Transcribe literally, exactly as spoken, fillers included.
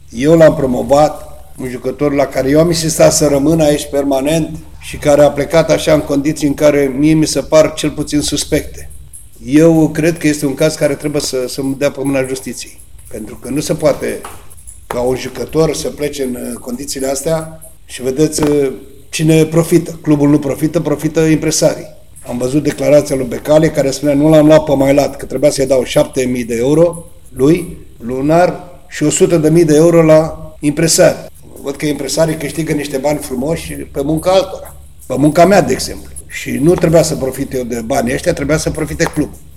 Eu l-am promovat, un jucător la care eu am insistat să rămână aici permanent și care a plecat așa în condiții în care mie mi se par cel puțin suspecte. Eu cred că este un caz care trebuie să, să-mi dea pe mâna justiției. Pentru că nu se poate ca un jucător să plece în condițiile astea și vedeți cine profită. Clubul nu profită, profită impresarii. Am văzut declarația lui Becali care spunea nu l-am luat pe Mailat, că trebuia să-i dau șapte mii de euro lui, lunar, și o sută de mii de euro la impresari. Văd că impresarii câștigă niște bani frumoși pe munca altora. Pe munca mea, de exemplu. Și nu trebuia să profit eu de banii ăștia, trebuia să profite clubul.